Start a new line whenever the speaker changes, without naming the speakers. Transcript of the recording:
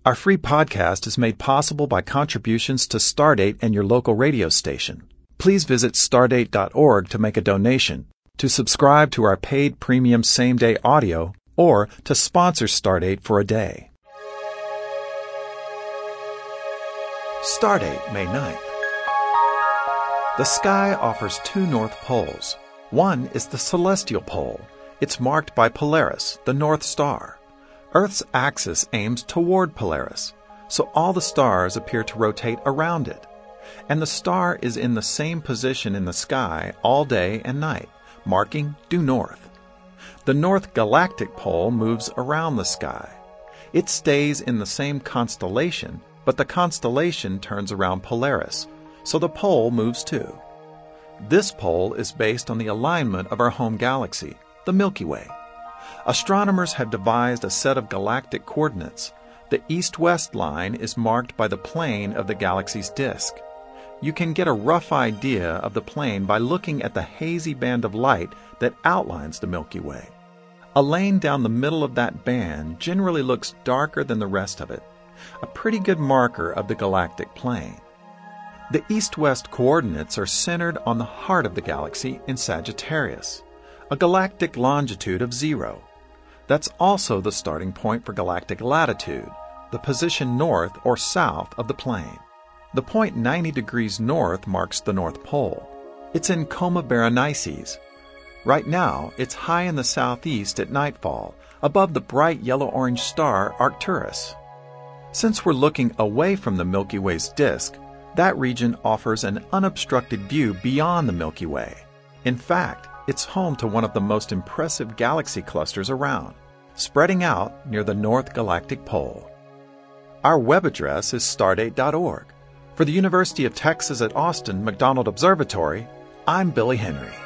Our free podcast is made possible by contributions to Stardate and your local radio station. Please visit stardate.org to make a donation, to subscribe to our paid premium same-day audio, or to sponsor Stardate for a day. Stardate, May 9th. The sky offers two north poles. One is the celestial pole. It's marked by Polaris, the North Star. Earth's axis aims toward Polaris, so all the stars appear to rotate around it. And the star is in the same position in the sky all day and night, marking due north. The North Galactic Pole moves around the sky. It stays in the same constellation, but the constellation turns around Polaris, so the pole moves too. This pole is based on the alignment of our home galaxy, the Milky Way. Astronomers have devised a set of galactic coordinates. The east-west line is marked by the plane of the galaxy's disk. You can get a rough idea of the plane by looking at the hazy band of light that outlines the Milky Way. A lane down the middle of that band generally looks darker than the rest of it, a pretty good marker of the galactic plane. The east-west coordinates are centered on the heart of the galaxy in Sagittarius, a galactic longitude of 0. That's also the starting point for galactic latitude, the position north or south of the plane. The point 90 degrees north marks the North Pole. It's in Coma Berenices. Right now, it's high in the southeast at nightfall, above the bright yellow-orange star Arcturus. Since we're looking away from the Milky Way's disk, that region offers an unobstructed view beyond the Milky Way. In fact, it's home to one of the most impressive galaxy clusters around, spreading out near the North Galactic Pole. Our web address is stardate.org. For the University of Texas at Austin McDonald Observatory, I'm Billy Henry.